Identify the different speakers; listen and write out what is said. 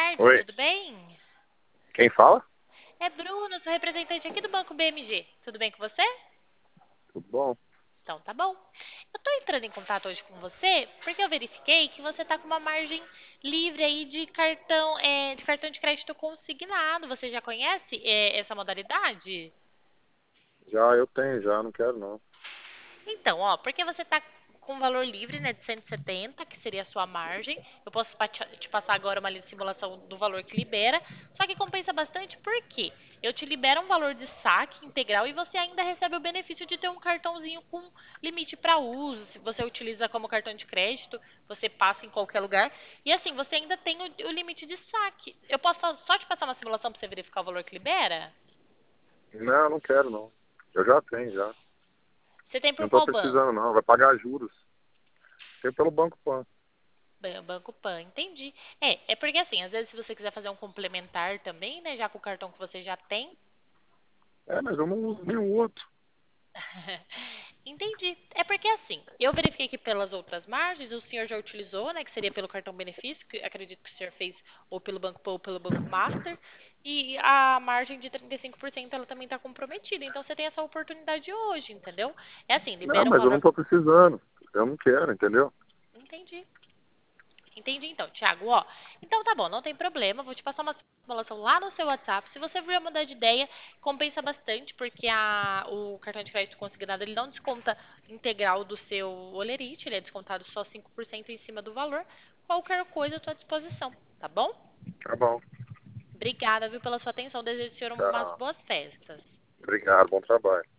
Speaker 1: tarde,
Speaker 2: Oi,
Speaker 1: tudo bem?
Speaker 2: quem fala?
Speaker 1: É Bruno, sou representante aqui do Banco BMG. Tudo bem com você?
Speaker 2: Tudo bom?
Speaker 1: Então tá bom. Eu tô entrando em contato hoje com você porque eu verifiquei que você tá com uma margem livre aí de cartão de crédito consignado. Você já conhece essa modalidade?
Speaker 2: Já eu tenho, já não quero não.
Speaker 1: Então, ó, porque você tá com um valor livre, né, de 170, que seria a sua margem. Eu posso te passar agora uma simulação do valor que libera, só que compensa bastante porque eu te libero um valor de saque integral e você ainda recebe o benefício de ter um cartãozinho com limite para uso. Se você utiliza como cartão de crédito, você passa em qualquer lugar. E assim, você ainda tem o limite de saque. Eu posso só te passar uma simulação para você verificar o valor que libera?
Speaker 2: Não, não quero não. Eu já tenho, já.
Speaker 1: Você tem por
Speaker 2: Não tô
Speaker 1: qual banco?
Speaker 2: precisando não, vai pagar juros. Tem pelo Banco Pan.
Speaker 1: Banco Pan, entendi. É porque assim, às vezes se você quiser fazer um complementar também, né, já com o cartão que você já tem,
Speaker 2: É, mas eu não uso nenhum outro.
Speaker 1: entendi. É porque assim, eu verifiquei aqui pelas outras margens, o senhor já utilizou, né, que seria pelo cartão benefício, que acredito que o senhor fez ou pelo Banco Pan ou pelo Banco Master, e a margem de 35% ela também está comprometida, então você tem essa oportunidade hoje, entendeu? É assim,
Speaker 2: Não,
Speaker 1: libera um
Speaker 2: mas eu não
Speaker 1: valor.
Speaker 2: tô precisando. Eu não quero, entendeu?
Speaker 1: Entendi. Entendi então, Thiago, ó. Então tá bom, não tem problema. Vou te passar uma simulação lá no seu WhatsApp. Se você vier mudar de ideia, compensa bastante, porque o cartão de crédito consignado ele não desconta integral do seu olerite, ele é descontado só 5% em cima do valor. Qualquer coisa à sua disposição, tá bom?
Speaker 2: Tá bom.
Speaker 1: Obrigada, viu, pela sua atenção. Desejo ao senhor umas
Speaker 2: Tchau.
Speaker 1: boas festas.
Speaker 2: Obrigado, bom trabalho.